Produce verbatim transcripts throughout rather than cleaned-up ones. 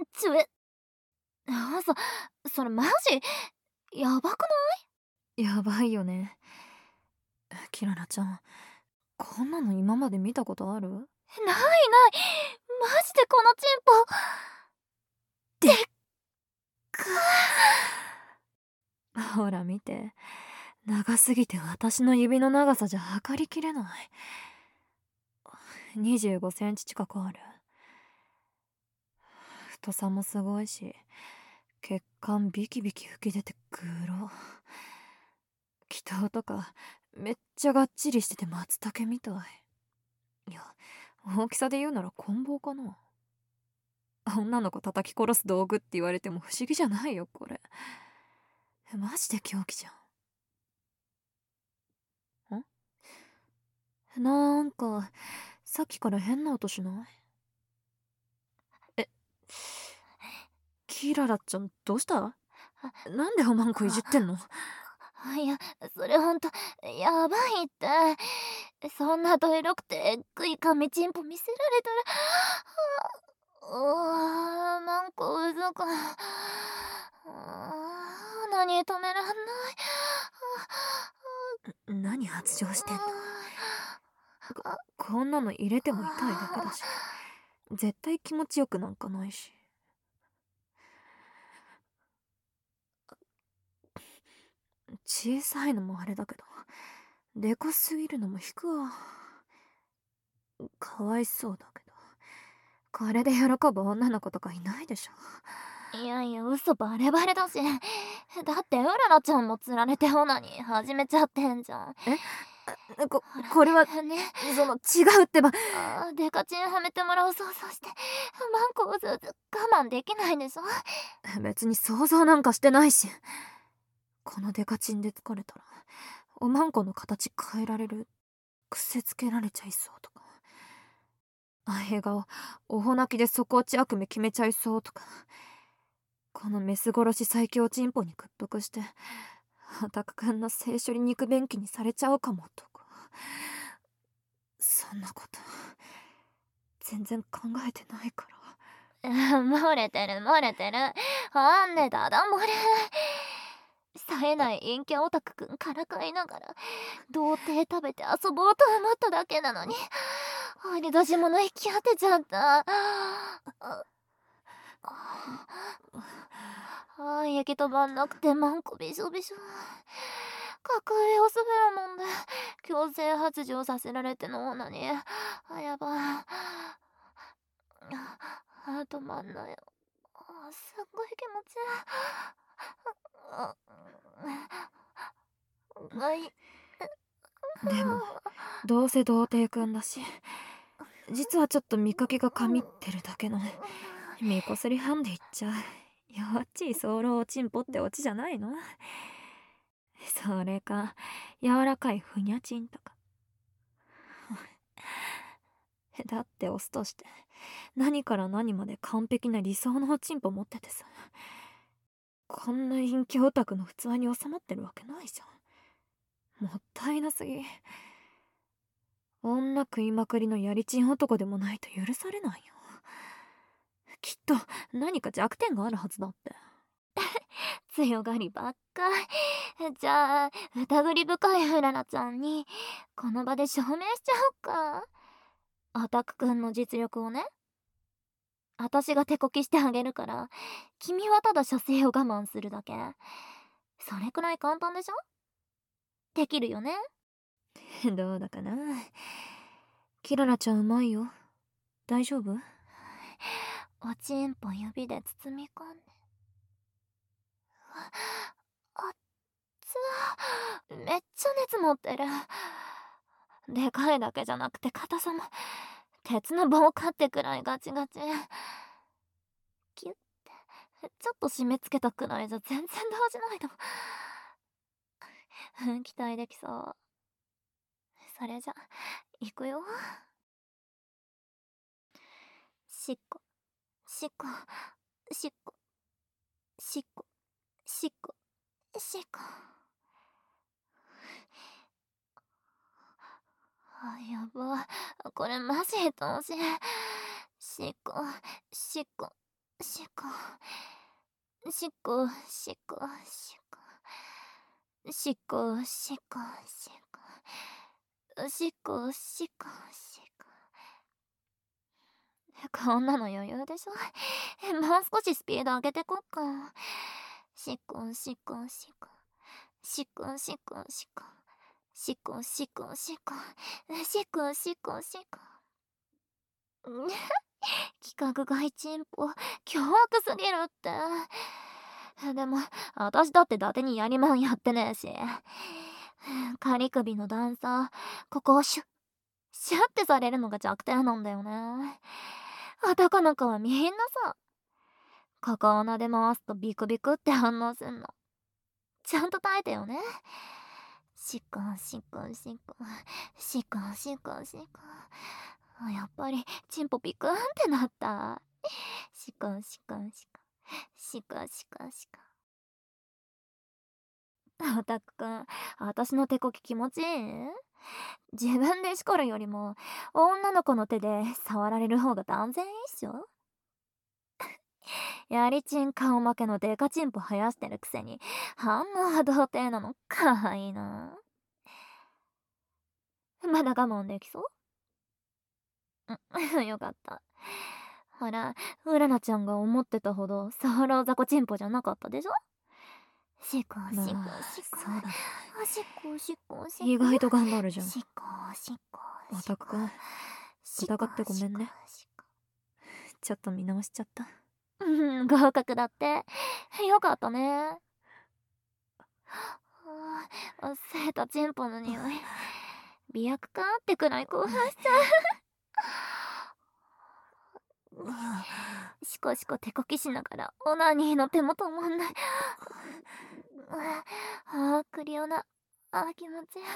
ちゅえ。あ、そそれマジやばくない？ やばいよね。キララちゃん、こんなの今まで見たことある？ ないない。マジでこのチンポでっか。 ほら見て、長すぎて私の指の長さじゃ測りきれない。にじゅうごセンチ近くある。太さもすごいし、血管ビキビキ吹き出て黒。気筒とかめっちゃがっちりしてて松茸みたい。いや、大きさで言うなら棍棒かな。女の子叩き殺す道具って言われても不思議じゃないよこれ。マジで狂気じゃん。んなんかさっきから変な音しない？え、キララちゃんどうした？なんでおまんこいじってんの？ いや、それほんとやばいって。そんなどエロくてえっぐい紙チンポ見せられたら、うわ、マンコうずく。鼻に止めらんない。 何発情してんの？ここんなの入れても痛いだけだし、絶対気持ちよくなんかないし。小さいのもあれだけど、でかすぎるのも引くわ。かわいそうだけど、これで喜ぶ女の子とかいないでしょ。 いやいや、嘘バレバレだし。だってうららちゃんもつられてオナニー始めちゃってんじゃん。 えここれはね、 その違うってば。 あーデカチンはめてもらう想像してマンコうずうず我慢できないでしょ。 別に想像なんかしてないし。このデカチンで疲れたらおまんこの形変えられる、癖つけられちゃいそうとか、あ映画をおほ泣きで底落ち悪夢決めちゃいそうとか、このメス殺し最強チンポに屈服してオタクくんの性処理肉便器にされちゃうかもとか、そんなこと全然考えてないから。 漏れてる漏れてる。ほんでダダ漏れ。冴えない陰キャオタクくんからかいながら童貞食べて遊ぼうと思っただけなのに掘り出し物引き当てちゃった。ああ、焼き飛ばんなくてマンコびしょびしょ。角上オスフェロモンで強制発情させられての女にあやばあ止まんないよ。あすっごい気持ちいい。はい。 でもどうせ童貞くんだし、実はちょっと見かけが神ってるだけの見こすりハンで言っちゃうよっちい早漏おちんぽってオチじゃないの？それか柔らかいふにゃちんとか。だってオスとして何から何まで完璧な理想のおちんぽ持っててさ、こんな陰キャオタクの器に収まってるわけないじゃん。もったいなすぎ。女食いまくりのやりちん男でもないと許されないよ。きっと何か弱点があるはずだって。 強がりばっか。じゃあ疑り深いフララちゃんにこの場で証明しちゃおっか。アタックくんの実力をね。私が手こきしてあげるから君はただ射精を我慢するだけ。それくらい簡単でしょ。できるよね。 どうだかな。キララちゃんうまいよ。大丈夫？ おちんぽ指で包み込んで。あっつめっちゃ熱持ってる。でかいだけじゃなくて硬さも鉄の棒かってくらいガチガチ。キュッてちょっと締め付けたくらいじゃ全然動じないの。期待できそう。それじゃ行くよ。しっこしっこしっこしっこしっこしっこ。あやばこれマジ愛おしい。しっこしっこしっこしっこしっこしっこしっこしっこしっこしっこしっこしっこ。こんなの余裕でしょ。もう少しスピード上げてこっか。しっこしっこしっこしっこしっこしっこしっこしっこしっこしっこしっこしっこ。規格外チンポ凶悪すぎるって。でも私だって伊達にやりまんやってねえし。仮首の段差ここをシュッシュッてされるのが弱点なんだよね。男の子はみんなさ、ここを撫で回すとビクビクって反応すんの。ちゃんと耐えてよね。しっこしっこしっこしっこしっこしっこ。やっぱりチンポピクンってなった。しっこしっこしっこしっこしっこしっこ。オタクくん、私の手こき気持ちいい？自分で叱るよりも女の子の手で触られる方が断然いいっしょ。やりちん顔負けのデカチンポ生やしてるくせに反応は童貞なのかわいいな。まだ我慢できそう？よかった。ほら、うらなちゃんが思ってたほどサハラザコチンポじゃなかったでしょ。しっこしっこしっこ、 まあそうだね。 しっこしっこしっこ、 意外と頑張るじゃん。 しっこしっこオタクくん、疑ってごめんね。ちょっと見直しちゃった。 うん、合格だって。よかったね。はあ、セータチンポの匂い美薬かってくらい興奮しちゃう。シコシコ手こきしながらオナニーの手も止まんない。あークリオナ、あー気持ちいい。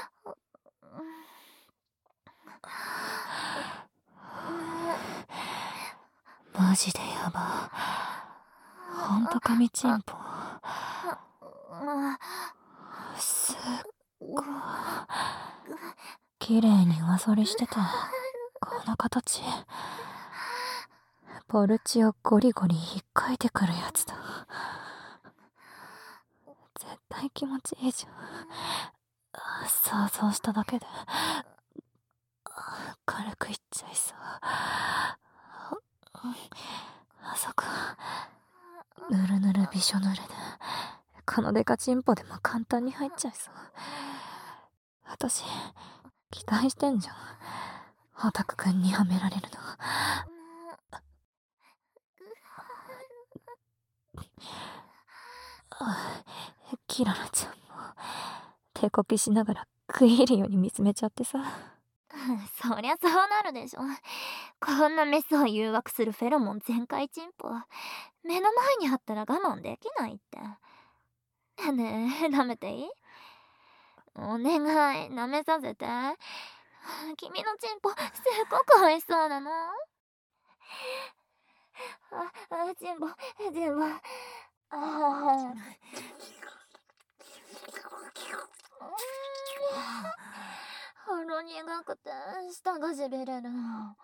マジでやば。ほんと神チンポ。すっごい綺麗に上反りしてた。この形ポルチをゴリゴリ引っかいてくるやつだ。絶対気持ちいいじゃん。想像しただけで軽くいっちゃいそう。あそこぬるぬるびしょぬるでこのデカチンポでも簡単に入っちゃいそう。私期待してんじゃん、オタクくんにはめられるの。キララちゃんも手こきしながら食い入るように見つめちゃってさ。 そりゃそうなるでしょ。こんなメスを誘惑するフェロモン全開チンポ目の前にあったら我慢できないって。ねえ、舐めていい？お願い、舐めさせて。君のチンポすっごく美味しそうなの。あ、あ、チンポチンポ、ああ、腹苦くて舌がしびれる。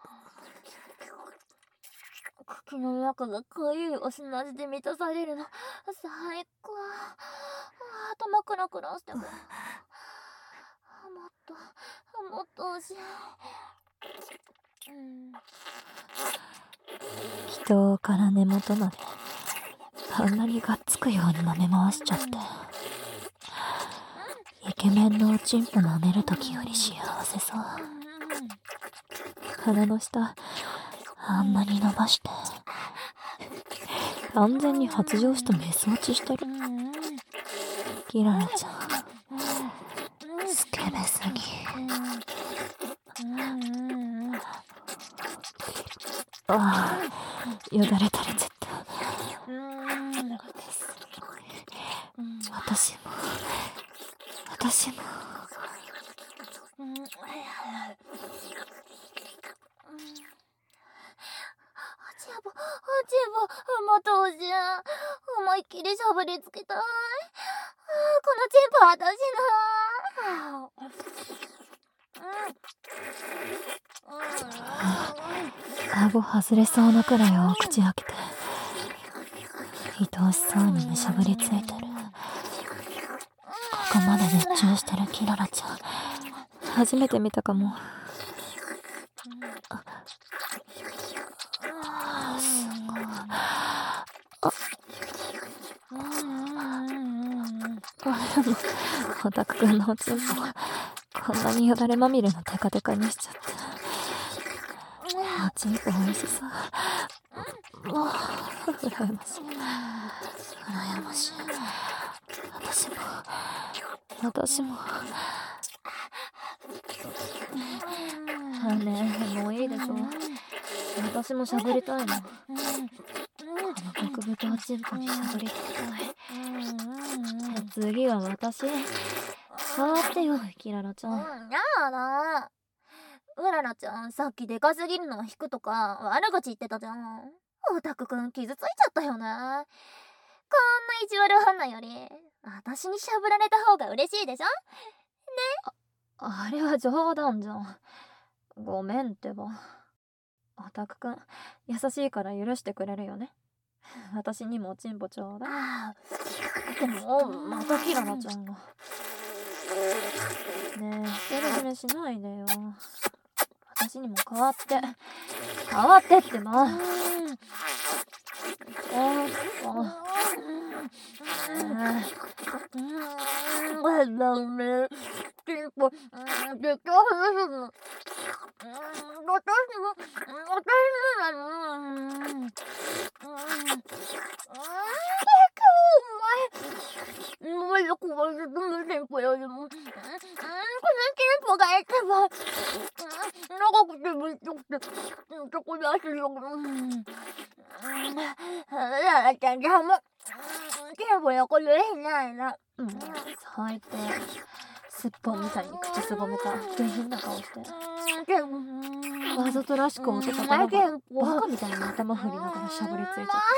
茎の中がかゆいお砂地で満たされるの最高。頭クラクラしてももっともっと欲しい。うん、 人から根元まであんなにがっつくように舐め回しちゃって、イケメンのおちんぽ舐めるときより幸せそう。鼻の下あんなに伸ばして完全に発情してメス落ちしてる。キララちゃんスケベすぎ。ああ、よだれ垂れちゃった。私も私もチンポチンポもっと欲しい。思いっきりしゃぶりつきたい。このチンポ私の。 顎外れそうなくらい大口開けて愛おしそうにむしゃぶりついてる。ここまで熱中してるキララちゃん初めて見たかも。ああすごい。ああでもオタクくんのおちんぽこんなによだれまみれのテカテカにしちゃって、おちんぽおいしそう。もう羨ましい羨ましい。私も私も。あねえもういいでしょ。私もしゃぶりたいの。この極太おちんぽにしゃぶりつきたい。次は私。触ってよキララちゃん。 うん、やだ。うららちゃんさっきでかすぎるのを引くとか悪口言ってたじゃん。オタクくん傷ついちゃったよね。こんな意地悪女より私にしゃぶられた方が嬉しいでしょ。 あれは冗談じゃん。ごめんってば。オタクくん優しいから許してくれるよね。私にもおちんぽちょうだい。 あでもまたキララちゃんが。ねえジレジレしないでよ。私にも代わって代わってってば。ああうん最低。すっぽんみたいに口すぼめた下品な顔して。わざとらしく男からバカみたいに頭振りながらしゃぶりついちゃって。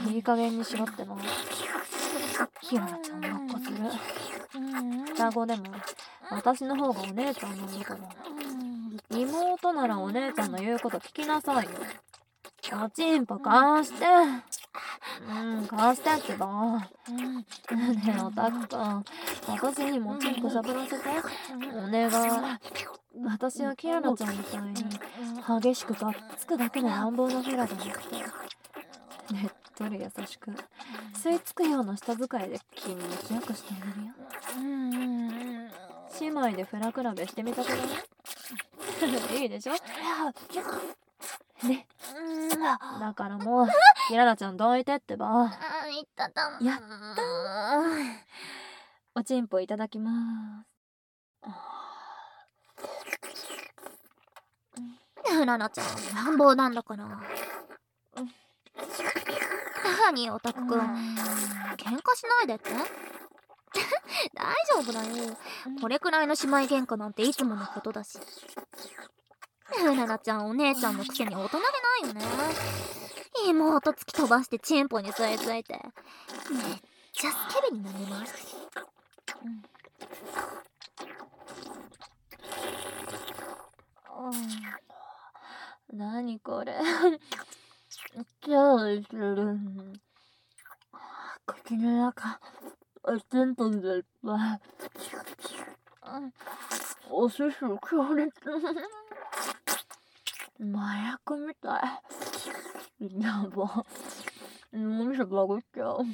いい加減にしろってな。キララちゃん抱っこする。双子でも私の方がお姉ちゃんなんだから。妹ならお姉ちゃんの言うこと聞きなさいよ。おちんぽ貸して。うん貸してってば。ねえオタクくん私にもおちんぽしゃぶらせてお願い。私はキララちゃんみたいに激しくがっつくだけの乱暴なフェラじゃなくてねっとり優しく吸い付くような舌使いで気持ちよくしてあげるよ。姉妹でフェラ比べしてみたけどね。いいでしょね。だからもうキララちゃんどいてってば。 あいったたやったー。おちんぽいただきまうららちゃん乱暴なんだから。何オタクくん喧嘩しないでって大丈夫だよ。これくらいの姉妹喧嘩なんていつものことだし。うららちゃんお姉ちゃんのくせに大人げないよね。妹突き飛ばしてチンポに吸い付いてめっちゃスケベになります。 うん、何これ超する。口の中おちんぽがいっぱい。おすし強烈。麻薬みたい。やば。脳みそバグっちゃう。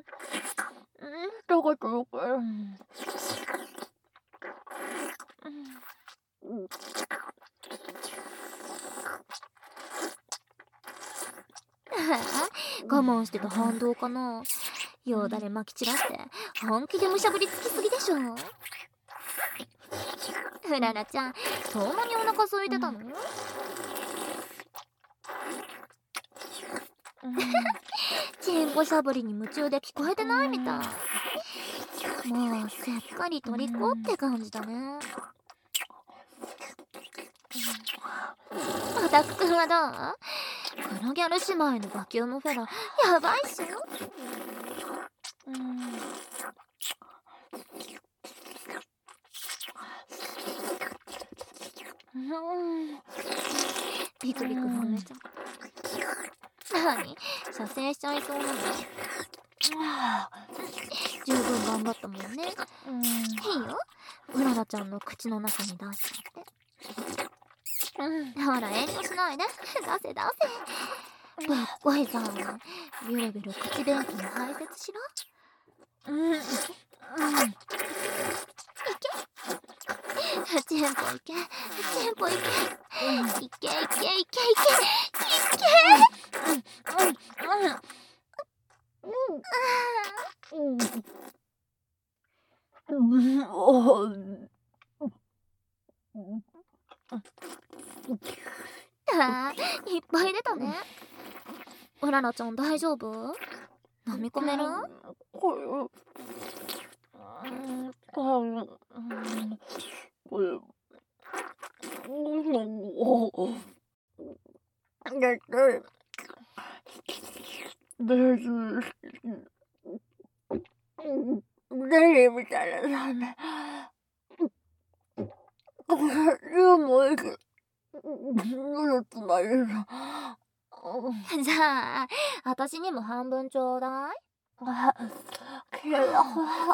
一言よく。 我慢してた反動かな。よだれまき散らして本気でむしゃぶりつきすぎでしょ。うららちゃんそんなにお腹空いてたの？チンポしゃぶりに夢中で聞こえてないみたい。もうすっかり虜って感じだね。オタクくんはどう？このギャル姉妹のバキュームフェラやばいっしょ。 ビクビク震えちゃう。なに、射精しちゃいそうなの？十分頑張ったもんね。いいよ、うららちゃんの口の中に出しちゃって。ほら遠慮しないで、出せ出せ。ぶっこいさ、ビュルビュル口便器に排泄しろ。うんうん、いけ、チンポいけ、チンポいけ、いけいけいけいけいけあー、いっぱい出たね。うららちゃん大丈夫？飲み込める？ これ、うん、これ、ゼリーみたいなね。これ、でもいいけど、喉つまりる。 じゃあ、私にも半分ちょうだい。 あ、きれいだ。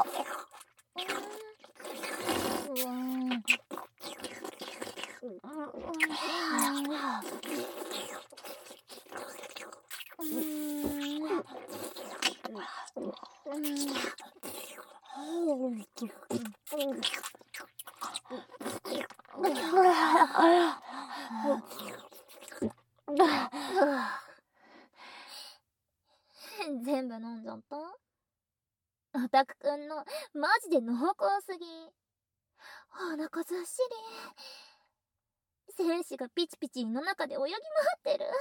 全部飲んじゃった？オタクくんのマジで濃厚すぎ。お腹ずっしり。精子がピチピチ胃の中で泳ぎ回ってる。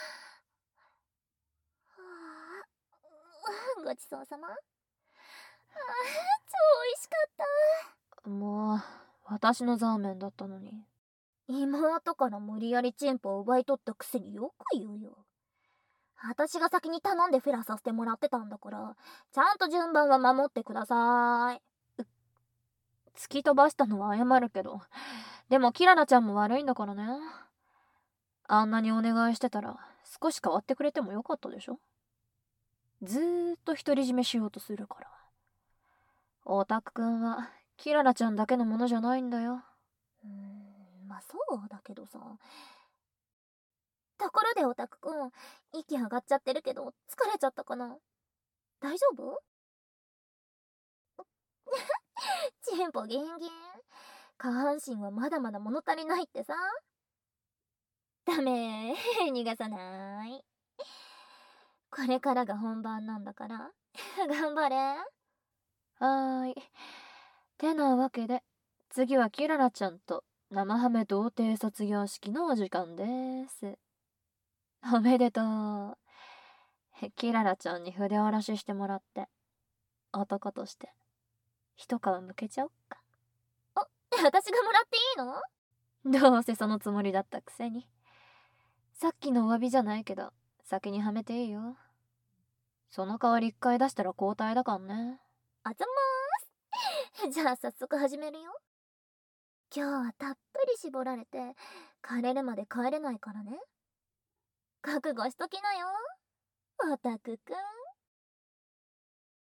はあ、ごちそうさま。あー、超美味しかった。 もう、私のザーメンだったのに。 妹から無理やりチンポを奪い取ったくせによく言うよ。私が先に頼んでフェラさせてもらってたんだから、ちゃんと順番は守ってください。 突き飛ばしたのは謝るけど、でもキララちゃんも悪いんだからね。あんなにお願いしてたら少し変わってくれてもよかったでしょ。ずーっと独り占めしようとするから。オタクくんはキララちゃんだけのものじゃないんだよ。 うーん、まあそうだけどさ。ところでオタクくん、息上がっちゃってるけど疲れちゃったかな？大丈夫？チンポギンギン。下半身はまだまだ物足りないってさ。ダメ逃がさない。これからが本番なんだから頑張れ。 はーい。てなわけで、次はキララちゃんと生ハメ童貞卒業式のお時間です。おめでとう。キララちゃんに筆下ろししてもらって、男として一皮むけちゃおっか。 あ、私がもらっていいの？ どうせそのつもりだったくせに。さっきのお詫びじゃないけど、先にはめていいよ。その代わり一回出したら交代だからね。 あざまーす。じゃあ早速始めるよ。今日はたっぷり絞られて、枯れるまで帰れないからね。覚悟しときなよ、オタクくん。